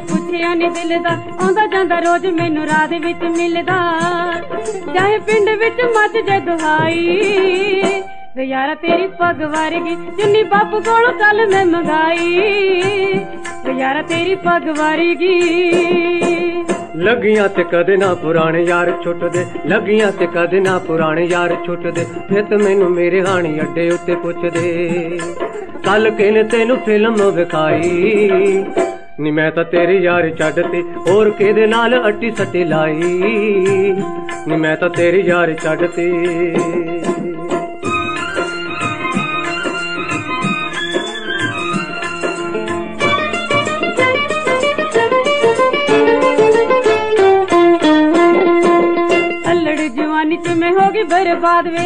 ਪੁੱਛਿਆ ਨੀ ਦਿਲ ਦਾ, ਆਉਂਦਾ ਜਾਂਦਾ ਰੋਜ਼ ਮੈਨੂੰ ਰਾਹ ਦੇ ਵਿੱਚ ਮਿਲਦਾ। ਚਾਹੇ ਪਿੰਡ ਵਿੱਚ ਮੱਚ ਜੇ ਦੁਹਾਈ, ਵੇ ਯਾਰਾ ਤੇਰੀ ਪੱਗ ਵਰਗੀ ਚੁੰਨੀ ਬਾਪੂ ਕੋਲੋਂ ਕੱਲ ਮੈਂ ਮੰਗਾਈ। ਵੇ ਯਾਰਾ ਤੇਰੀ ਪੱਗ ਵਰਗੀ। ਲੱਗੀਆਂ ਤੇ ਕਦੇ ਨਾ ਪੁਰਾਣੇ ਯਾਰ ਛੁੱਟਦੇ, ਲੱਗੀਆਂ ਤੇ ਕਦੇ ਨਾ ਪੁਰਾਣੇ ਯਾਰ ਛੁੱਟਦੇ। ਨਿਤ ਮੈਨੂੰ ਮੇਰੇ ਹਾਣੀ ਅੱਡੇ ਉੱਤੇ ਪੁੱਛਦੇ, ਕੱਲ ਕਿਨੇ ਤੈਨੂੰ ਫਿਲਮ ਵਿਖਾਈ। ਨੀ ਮੈਂ ਤਾਂ ਤੇਰੀ ਯਾਰ ਛੱਡਤੀ, ਹੋਰ ਕਿਹਦੇ ਨਾਲ ਅੱਟੀ ਸੱਟੀ ਲਾਈ। ਨੀ ਮੈਂ ਤਾਂ ਤੇਰੀ ਯਾਰ ਛੱਡਤੀ। जवानी च मैं होगी बर्बाद वे,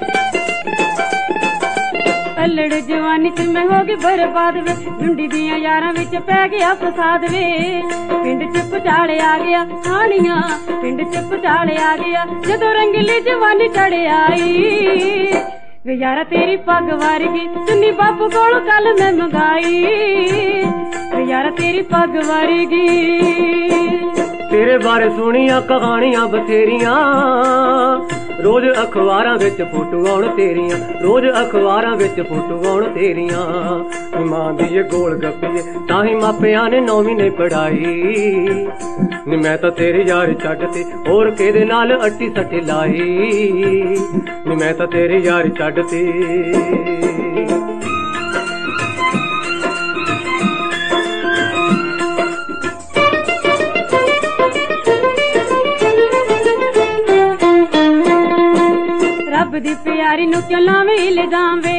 अल्लड़ जवानी च मैं होगी बर्बाद वे। ढूंढी दियां यारां विच पै गया फसाद वे। पिंड च भुचाले आ गया हानियां, पिंड च भुचाले आ गया जदों रंगली जवानी चढ़ आई। वे यारा तेरी पग वर्गी चुन्नी बापू कोलों कल मैं मंगाई। वे यारा तेरी पग वर्गी। तेरे बारे सुनिया कहानियां बथेरियां, रोज अखबारां विच फोटो आउण तेरियां, रोज अखबारां विच फोटो आउण तेरियां। मां दी ये गोल गप्पी ताही मापियां ने 9 महीने पढ़ाई। नी मैं तां तेरी यार छड्डती, होर किहदे नाल अट्टी सट्टी लाई। नी मैं तां तेरी यार छड्डती। रब दी प्यारी नू क्यों लावे इल्जाम वे,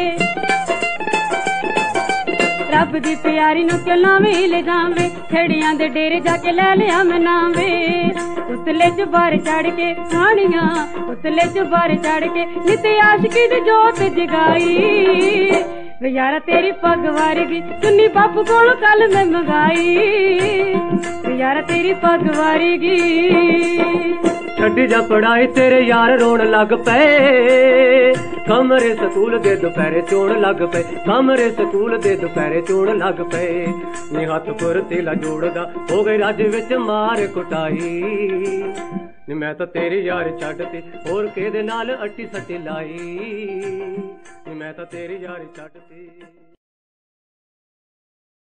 रब दी प्यारी नू क्यों लावे इल्जाम वे। छड़ियां दे डेरे जाके ले लिया मैं नाम वे। उतले च बार चढ़ के हानियां, उतले च बार चढ़ के नित आशिकी दी जोत जगाई। वे यारा तेरी पग वर्गी चुन्नी बापू कोलों कल मैं मंगाई। वे यारा तेरी पग वर्गी। छड्डी जा पढ़ाई तेरे यार रोन लग पे, कमरे स्कूल दे दोपहरे चोण लग पे, कमरे स्कूल दे दोपहरे चोण लग पे। नी हथ पुर तेला जोड़दा हो गई रज विच मार कुटाई। नी मैं तां तेरी यार छड्डती, होर किहदे नाल अट्टी सट्टी लाई। नी मैं तां तेरी यार छड्डती।